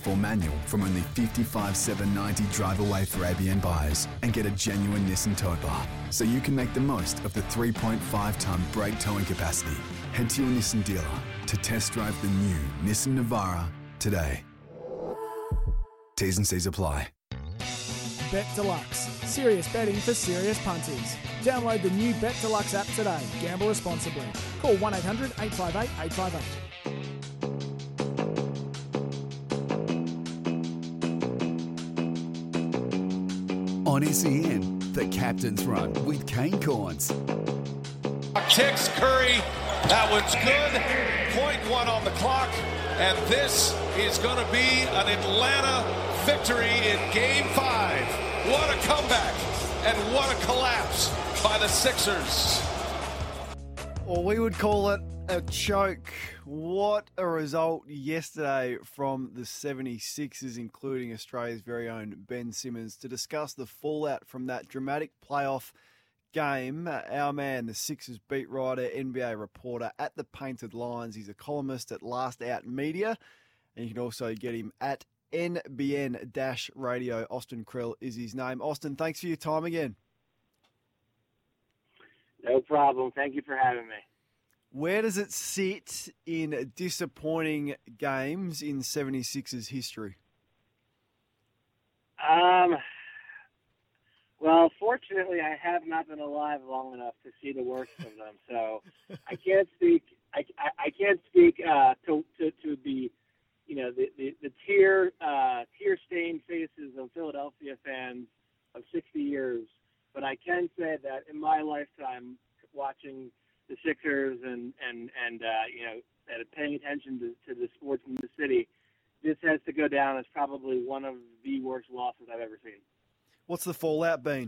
4x4 manual from only $55,790 drive away for ABN buyers and get a genuine Nissan tow bar so you can make the most of the 3.5-tonne brake towing capacity. Head to your Nissan dealer to test drive the new Nissan Navara today. T's and C's apply. Bet Deluxe. Serious betting for serious punters. Download the new Bet Deluxe app today. Gamble responsibly. Call 1-800-858-858. On SEN, the Captain's Run with Kane Corns. Ticks Curry. That one's good. 0.1 on the clock. And this is going to be an Atlanta victory in Game 5. What a comeback and what a collapse by the Sixers. Or we would call it a choke. What a result yesterday from the 76ers, including Australia's very own Ben Simmons. To discuss the fallout from that dramatic playoff game, our man, the Sixers beat writer, NBA reporter at the Painted Lines. He's a columnist at Last Out Media, and you can also get him at NBN-Radio. Austin Krell is his name. Austin, thanks for your time again. No problem. Thank you for having me. Where does it sit in disappointing games in 76ers history? Well, fortunately, I have not been alive long enough to see the worst of them, so I can't speak. I can't speak to the the tear-stained faces of Philadelphia fans of 60 years. But I can say that in my lifetime, watching the Sixers and paying attention to the sports in the city, this has to go down as probably one of the worst losses I've ever seen. What's the fallout been?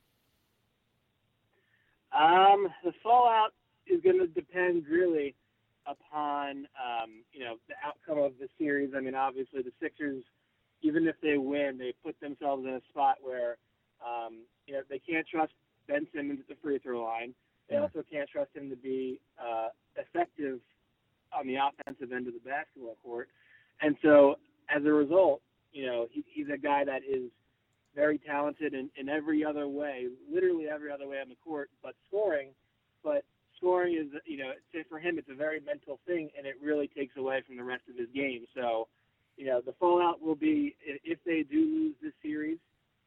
The fallout is going to depend really upon the outcome of the series. I mean, obviously the Sixers, even if they win, they put themselves in a spot where they can't trust Ben Simmons at the free throw line. They also can't trust him to be effective on the offensive end of the basketball court. And so, as a result, he's a guy that is very talented in every other way, literally every other way on the court, but scoring is, for him, it's a very mental thing, and it really takes away from the rest of his game. So, the fallout will be, if they do lose this series,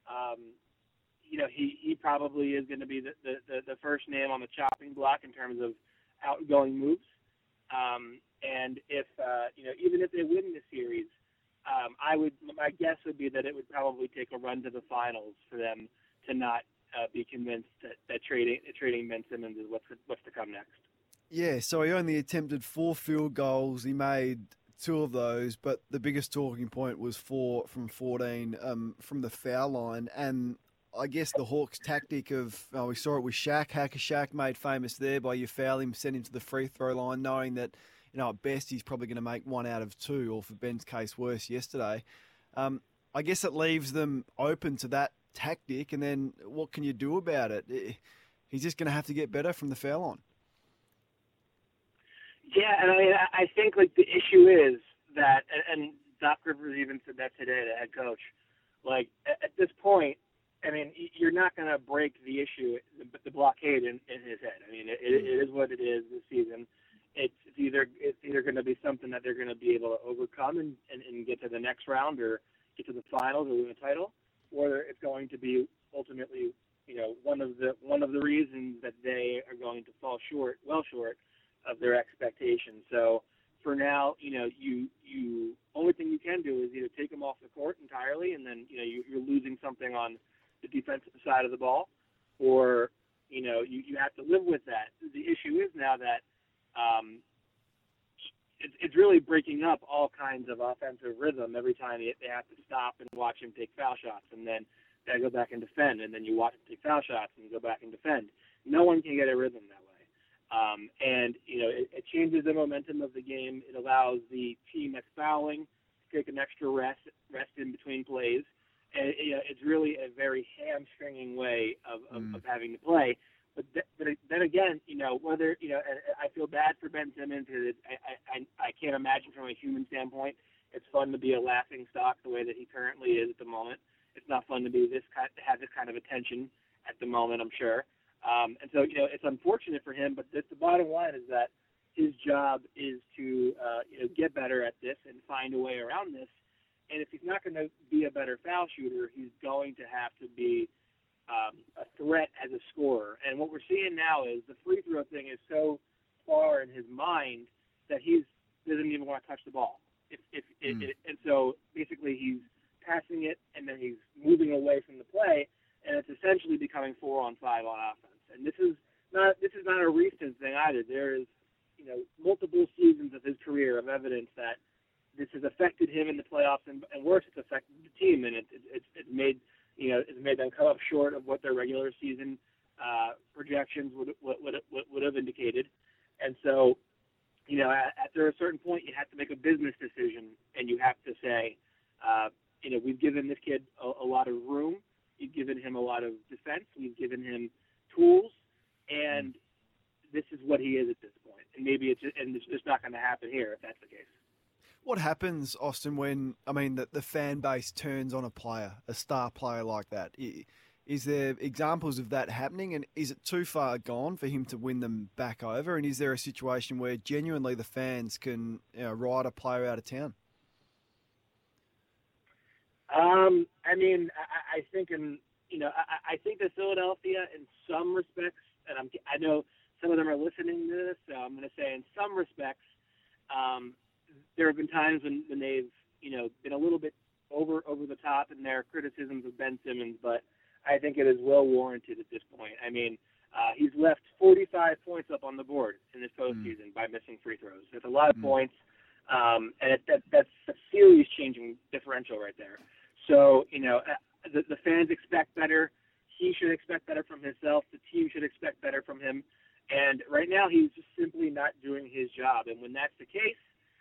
he probably is going to be the first name on the chopping block in terms of outgoing moves. And if even if they win the series, my guess would be that it would probably take a run to the finals for them to not be convinced that trading Ben Simmons is what's to come next. Yeah, so he only attempted 4 field goals. He made 2 of those, but the biggest talking point was 4 from 14 from the foul line. And I guess the Hawks' tactic of, we saw it with Shaq, Hacker Shaq, made famous there by you foul him, send him to the free throw line, knowing that, at best he's probably going to make 1 out of 2, or for Ben's case, worse yesterday. I guess it leaves them open to that tactic, and then what can you do about it? He's just going to have to get better from the foul line. Yeah, and I think the issue is that, and Doc Rivers even said that today, the head coach, at this point, you're not going to break the issue, the blockade in his head. It is what it is this season. It's either going to be something that they're going to be able to overcome and get to the next round or get to the finals or win a title, or it's going to be ultimately, one of the reasons that they are going to fall well short of their expectations. So for now, you only thing you can do is either take them off the court entirely, and then you're losing something on the defensive side of the ball, or you have to live with that. The issue is now that it's really breaking up all kinds of offensive rhythm every time they have to stop and watch him take foul shots, and then they go back and defend, and then you watch him take foul shots and go back and defend. No one can get a rhythm that way. It changes the momentum of the game. It allows the team that's fouling to take an extra rest in between plays. And it's really a very hamstringing way of having to play. But then again, I feel bad for Ben Simmons. I can't imagine from a human standpoint It's fun to be a laughing stock the way that he currently is at the moment. It's not fun to be have this kind of attention at the moment, I'm sure. And so, it's unfortunate for him, but the bottom line is that his job is to, get better at this and find a way around this. And if he's not going to be a better foul shooter, he's going to have to be a threat as a scorer. And what we're seeing now is the free throw thing is so far in his mind that he doesn't even want to touch the ball. And so basically he's passing it and then he's moving away from the play, and it's essentially becoming 4-on-5 on offense. And this is not a recent thing either. There is multiple seasons of his career of evidence that this has affected him in the playoffs, and worse, it's affected the team, and it's made them come up short of what their regular season projections would have indicated. And so, after a certain point, you have to make a business decision, and you have to say, we've given this kid a lot of room, we've given him a lot of defense, we've given him tools, and this is what he is at this point. And maybe it's just not going to happen here if that's the case. What happens, Austin, when, the fan base turns on a player, a star player like that? Is there examples of that happening, and is it too far gone for him to win them back over? And is there a situation where genuinely the fans can ride a player out of town? I think that Philadelphia, in some respects, and I know some of them are listening to this, so I'm going to say in some respects, there have been times when they've, been a little bit over the top in their criticisms of Ben Simmons, but I think it is well warranted at this point. He's left 45 points up on the board in this postseason by missing free throws. That's a lot of points, and that's a series-changing differential right there. So, the fans expect better. He should expect better from himself. The team should expect better from him. And right now, he's just simply not doing his job. And when that's the case,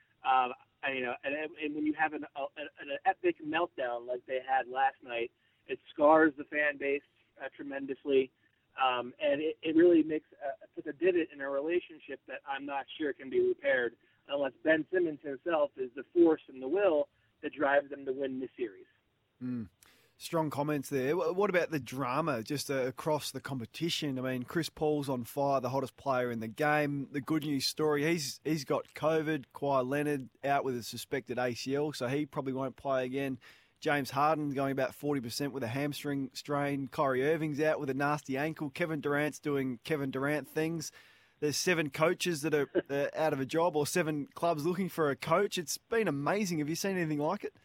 and when you have an epic meltdown like they had last night, it scars the fan base tremendously, and it really puts a divot in a relationship that I'm not sure can be repaired unless Ben Simmons himself is the force and the will that drives them to win this series. Strong comments there. What about the drama just across the competition? Chris Paul's on fire, the hottest player in the game. The good news story, he's got COVID. Kawhi Leonard out with a suspected ACL, so he probably won't play again. James Harden going about 40% with a hamstring strain. Kyrie Irving's out with a nasty ankle. Kevin Durant's doing Kevin Durant things. There's 7 coaches that are out of a job, or 7 clubs looking for a coach. It's been amazing. Have you seen anything like it?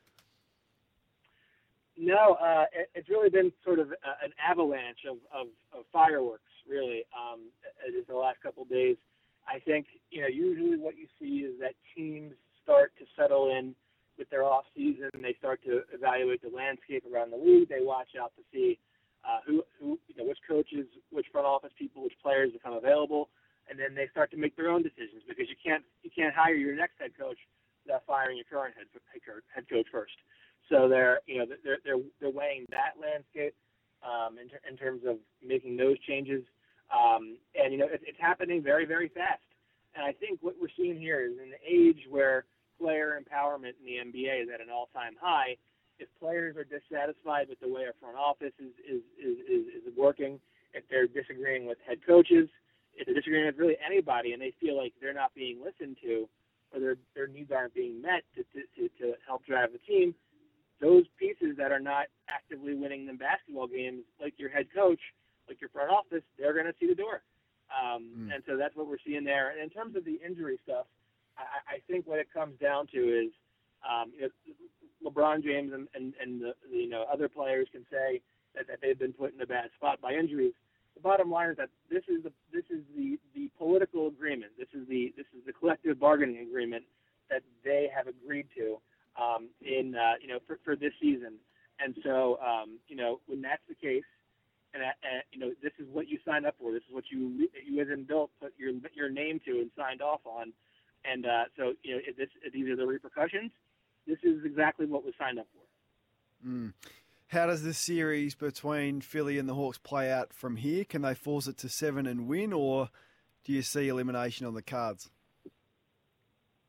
No, it's really been sort of an avalanche of fireworks, really, just the last couple of days. I think, usually what you see is that teams start to settle in with their off season. They start to evaluate the landscape around the league. They watch out to see which coaches, which front office people, which players become available, and then they start to make their own decisions, because you can't hire your next head coach without firing your current head coach first. So they're weighing that landscape in terms of making those changes, and it's happening very, very fast. And I think what we're seeing here is in an age where player empowerment in the NBA is at an all-time high. If players are dissatisfied with the way our front office is working, if they're disagreeing with head coaches, if they're disagreeing with really anybody, and they feel like they're not being listened to, or their needs aren't being met to help drive the team, those pieces that are not actively winning them basketball games, like your head coach, like your front office, they're going to see the door. And so that's what we're seeing there. And in terms of the injury stuff, I think what it comes down to is LeBron James and the other players can say that they've been put in a bad spot by injuries. The bottom line is that this is the political agreement. This is the collective bargaining agreement that they have agreed to for this season. And so when that's the case, and this is what you signed up for. This is what you as an adult put your name to and signed off on. And so if these are the repercussions, this is exactly what was signed up for. How does the series between Philly and the Hawks play out from here? Can they force it to 7 and win, or do you see elimination on the cards?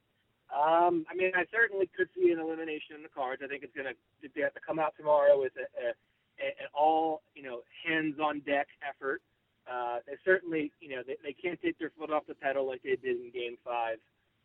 I mean, I certainly could see an elimination in the cards. I think they have to come out tomorrow with an all, hands on deck effort. They certainly, they can't take their foot off the pedal like they did in Game 5.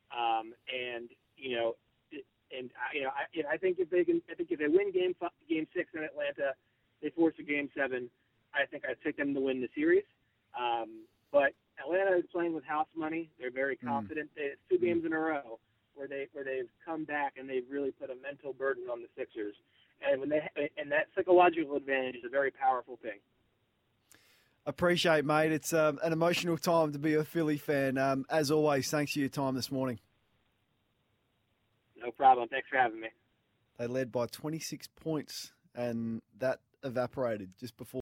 I think if they win Game 6 in Atlanta, they force a Game 7. I think I'd take them to win the series. But Atlanta is playing with house money. They're very confident. It's 2 games in a row where they've come back and they've really put a mental burden on the Sixers. And that psychological advantage is a very powerful thing. Appreciate, mate. It's an emotional time to be a Philly fan. As always, thanks for your time this morning. No problem. Thanks for having me. They led by 26 points, and that evaporated just before